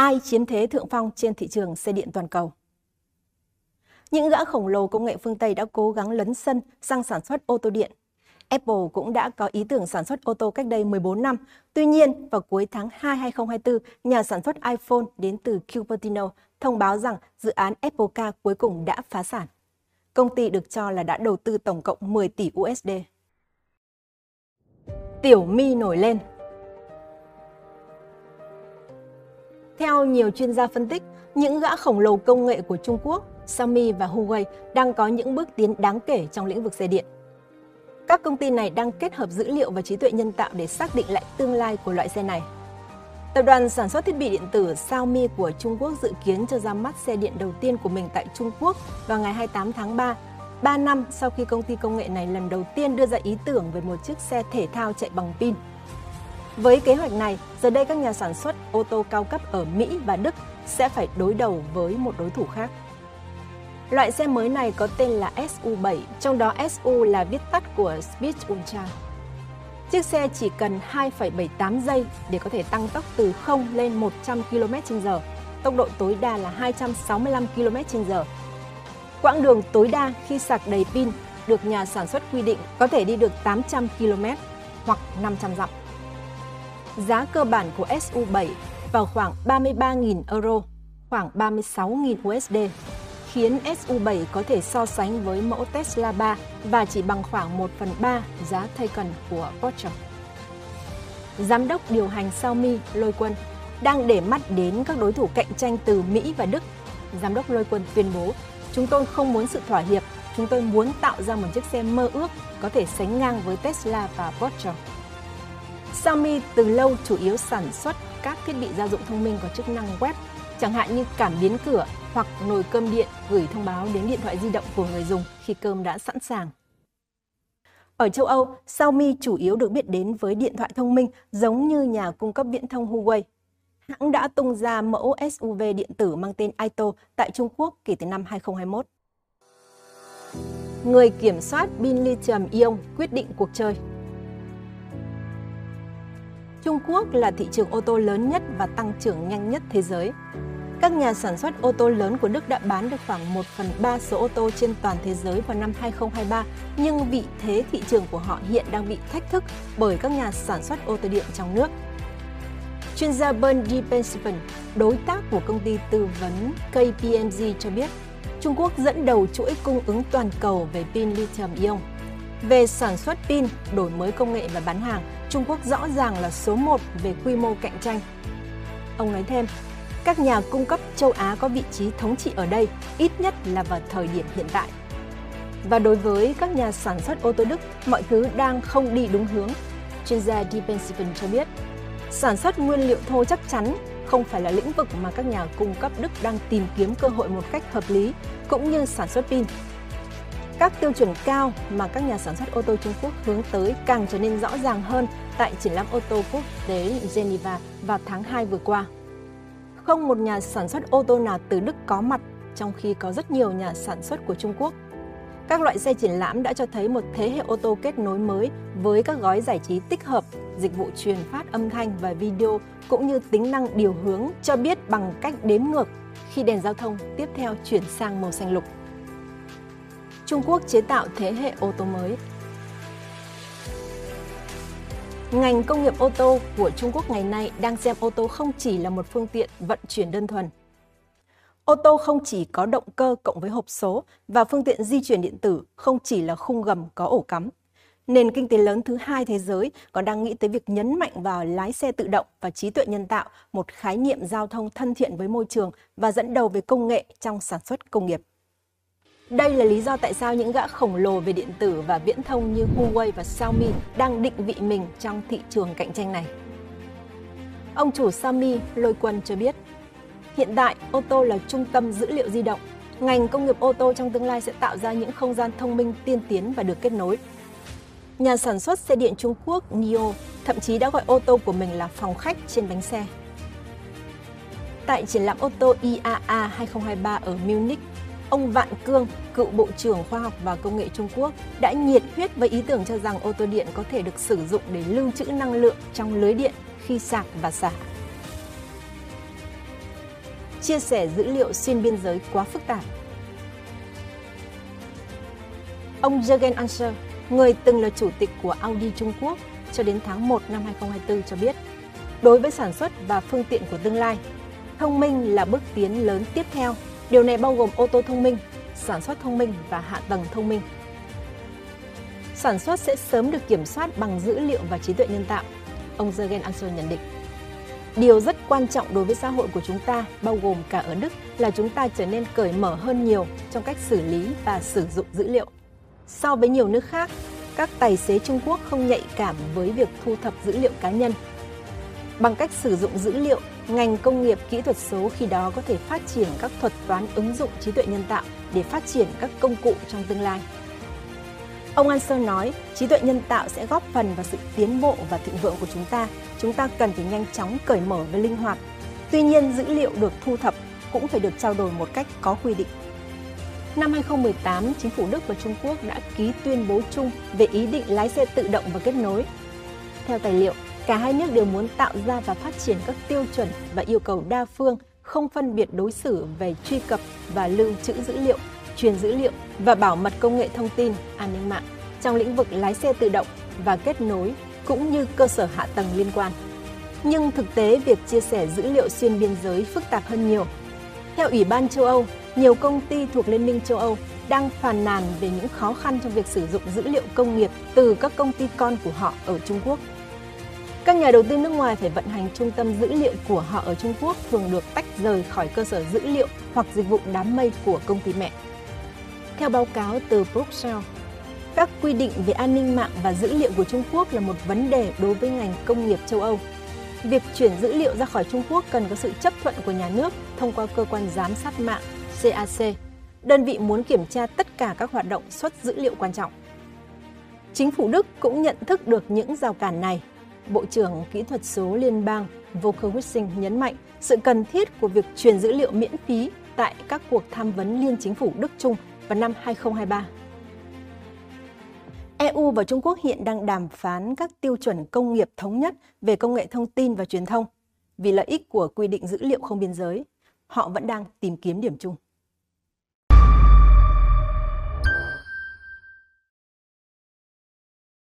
ai chiếm thế thượng phong trên thị trường xe điện toàn cầu. Những gã khổng lồ công nghệ phương Tây đã cố gắng lấn sân sang sản xuất ô tô điện. Apple cũng đã có ý tưởng sản xuất ô tô cách đây 14 năm. Tuy nhiên, vào cuối tháng 2 2024, nhà sản xuất iPhone đến từ Cupertino thông báo rằng dự án Apple Car cuối cùng đã phá sản. Công ty được cho là đã đầu tư tổng cộng 10 tỷ USD. Tiểu My nổi lên. Theo nhiều chuyên gia phân tích, những gã khổng lồ công nghệ của Trung Quốc, Xiaomi và Huawei đang có những bước tiến đáng kể trong lĩnh vực xe điện. Các công ty này đang kết hợp dữ liệu và trí tuệ nhân tạo để xác định lại tương lai của loại xe này. Tập đoàn sản xuất thiết bị điện tử Xiaomi của Trung Quốc dự kiến cho ra mắt xe điện đầu tiên của mình tại Trung Quốc vào ngày 28 tháng 3, 3 năm sau khi công ty công nghệ này lần đầu tiên đưa ra ý tưởng về một chiếc xe thể thao chạy bằng pin. Với kế hoạch này, giờ đây các nhà sản xuất ô tô cao cấp ở Mỹ và Đức sẽ phải đối đầu với một đối thủ khác. Loại xe mới này có tên là SU7, trong đó SU là viết tắt của Speed Ultra. Chiếc xe chỉ cần 2,78 giây để có thể tăng tốc từ 0 lên 100 km/h, tốc độ tối đa là 265 km/h. Quãng đường tối đa khi sạc đầy pin được nhà sản xuất quy định có thể đi được 800 km hoặc 500 dặm. Giá cơ bản của SU7 vào khoảng 33.000 euro, khoảng 36.000 USD, khiến SU7 có thể so sánh với mẫu Tesla 3 và chỉ bằng khoảng 1/3 giá Taycan của Porsche. Giám đốc điều hành Xiaomi Lôi Quân đang để mắt đến các đối thủ cạnh tranh từ Mỹ và Đức. Giám đốc Lôi Quân tuyên bố, chúng tôi không muốn sự thỏa hiệp, chúng tôi muốn tạo ra một chiếc xe mơ ước có thể sánh ngang với Tesla và Porsche. Xiaomi từ lâu chủ yếu sản xuất các thiết bị gia dụng thông minh có chức năng web, chẳng hạn như cảm biến cửa hoặc nồi cơm điện gửi thông báo đến điện thoại di động của người dùng khi cơm đã sẵn sàng. Ở châu Âu, Xiaomi chủ yếu được biết đến với điện thoại thông minh giống như nhà cung cấp viễn thông Huawei. Hãng đã tung ra mẫu SUV điện tử mang tên Aito tại Trung Quốc kể từ năm 2021. Người kiểm soát pin lithium-ion quyết định cuộc chơi. Trung Quốc là thị trường ô tô lớn nhất và tăng trưởng nhanh nhất thế giới. Các nhà sản xuất ô tô lớn của Đức đã bán được khoảng 1/3 số ô tô trên toàn thế giới vào năm 2023, nhưng vị thế thị trường của họ hiện đang bị thách thức bởi các nhà sản xuất ô tô điện trong nước. Chuyên gia Bernd Diepensen, đối tác của công ty tư vấn KPMG cho biết, Trung Quốc dẫn đầu chuỗi cung ứng toàn cầu về pin lithium-ion. Về sản xuất pin, đổi mới công nghệ và bán hàng, Trung Quốc rõ ràng là số 1 về quy mô cạnh tranh. Ông nói thêm, các nhà cung cấp châu Á có vị trí thống trị ở đây, ít nhất là vào thời điểm hiện tại. Và đối với các nhà sản xuất ô tô Đức, mọi thứ đang không đi đúng hướng. Chuyên gia Diepensen cho biết, sản xuất nguyên liệu thô chắc chắn không phải là lĩnh vực mà các nhà cung cấp Đức đang tìm kiếm cơ hội một cách hợp lý, cũng như sản xuất pin. Các tiêu chuẩn cao mà các nhà sản xuất ô tô Trung Quốc hướng tới càng trở nên rõ ràng hơn tại triển lãm ô tô quốc tế Geneva vào tháng 2 vừa qua. Không một nhà sản xuất ô tô nào từ Đức có mặt, trong khi có rất nhiều nhà sản xuất của Trung Quốc. Các loại xe triển lãm đã cho thấy một thế hệ ô tô kết nối mới với các gói giải trí tích hợp, dịch vụ truyền phát âm thanh và video, cũng như tính năng điều hướng cho biết bằng cách đếm ngược khi đèn giao thông tiếp theo chuyển sang màu xanh lục. Trung Quốc chế tạo thế hệ ô tô mới. Ngành công nghiệp ô tô của Trung Quốc ngày nay đang xem ô tô không chỉ là một phương tiện vận chuyển đơn thuần. Ô tô không chỉ có động cơ cộng với hộp số và phương tiện di chuyển điện tử không chỉ là khung gầm có ổ cắm. Nền kinh tế lớn thứ hai thế giới còn đang nghĩ tới việc nhấn mạnh vào lái xe tự động và trí tuệ nhân tạo, một khái niệm giao thông thân thiện với môi trường và dẫn đầu về công nghệ trong sản xuất công nghiệp. Đây là lý do tại sao những gã khổng lồ về điện tử và viễn thông như Huawei và Xiaomi đang định vị mình trong thị trường cạnh tranh này. Ông chủ Xiaomi Lôi Quân cho biết, hiện tại ô tô là trung tâm dữ liệu di động. Ngành công nghiệp ô tô trong tương lai sẽ tạo ra những không gian thông minh tiên tiến và được kết nối. Nhà sản xuất xe điện Trung Quốc NIO thậm chí đã gọi ô tô của mình là phòng khách trên bánh xe. Tại triển lãm ô tô IAA 2023 ở Munich, ông Vạn Cương, cựu Bộ trưởng Khoa học và Công nghệ Trung Quốc, đã nhiệt huyết với ý tưởng cho rằng ô tô điện có thể được sử dụng để lưu trữ năng lượng trong lưới điện khi sạc và xả. chia sẻ dữ liệu xuyên biên giới quá phức tạp. Ông Jürgen Anser, người từng là chủ tịch của Audi Trung Quốc cho đến tháng 1 năm 2024 cho biết, đối với sản xuất và phương tiện của tương lai, thông minh là bước tiến lớn tiếp theo. Điều này bao gồm ô tô thông minh, sản xuất thông minh và hạ tầng thông minh. Sản xuất sẽ sớm được kiểm soát bằng dữ liệu và trí tuệ nhân tạo, ông Jürgen Anser nhận định. Điều rất quan trọng đối với xã hội của chúng ta, bao gồm cả ở Đức, là chúng ta trở nên cởi mở hơn nhiều trong cách xử lý và sử dụng dữ liệu. So với nhiều nước khác, các tài xế Trung Quốc không nhạy cảm với việc thu thập dữ liệu cá nhân. Bằng cách sử dụng dữ liệu, ngành công nghiệp kỹ thuật số khi đó có thể phát triển các thuật toán ứng dụng trí tuệ nhân tạo để phát triển các công cụ trong tương lai. Ông Anser nói, trí tuệ nhân tạo sẽ góp phần vào sự tiến bộ và thịnh vượng của chúng ta. Chúng ta cần phải nhanh chóng cởi mở và linh hoạt. Tuy nhiên, dữ liệu được thu thập cũng phải được trao đổi một cách có quy định. Năm 2018, chính phủ Đức và Trung Quốc đã ký tuyên bố chung về ý định lái xe tự động và kết nối. Theo tài liệu, cả hai nước đều muốn tạo ra và phát triển các tiêu chuẩn và yêu cầu đa phương, không phân biệt đối xử về truy cập và lưu trữ dữ liệu, truyền dữ liệu và bảo mật công nghệ thông tin, an ninh mạng trong lĩnh vực lái xe tự động và kết nối cũng như cơ sở hạ tầng liên quan. Nhưng thực tế, việc chia sẻ dữ liệu xuyên biên giới phức tạp hơn nhiều. Theo Ủy ban châu Âu, nhiều công ty thuộc Liên minh châu Âu đang phàn nàn về những khó khăn trong việc sử dụng dữ liệu công nghiệp từ các công ty con của họ ở Trung Quốc. Các nhà đầu tư nước ngoài phải vận hành trung tâm dữ liệu của họ ở Trung Quốc thường được tách rời khỏi cơ sở dữ liệu hoặc dịch vụ đám mây của công ty mẹ. Theo báo cáo từ Bruxelles, các quy định về an ninh mạng và dữ liệu của Trung Quốc là một vấn đề đối với ngành công nghiệp châu Âu. Việc chuyển dữ liệu ra khỏi Trung Quốc cần có sự chấp thuận của nhà nước thông qua cơ quan giám sát mạng CAC, đơn vị muốn kiểm tra tất cả các hoạt động xuất dữ liệu quan trọng. Chính phủ Đức cũng nhận thức được những rào cản này. Bộ trưởng Kỹ thuật số liên bang Volker Wissing nhấn mạnh sự cần thiết của việc truyền dữ liệu miễn phí tại các cuộc tham vấn liên chính phủ Đức-Trung vào năm 2023. EU và Trung Quốc hiện đang đàm phán các tiêu chuẩn công nghiệp thống nhất về công nghệ thông tin và truyền thông. Vì lợi ích của quy định dữ liệu không biên giới, họ vẫn đang tìm kiếm điểm chung.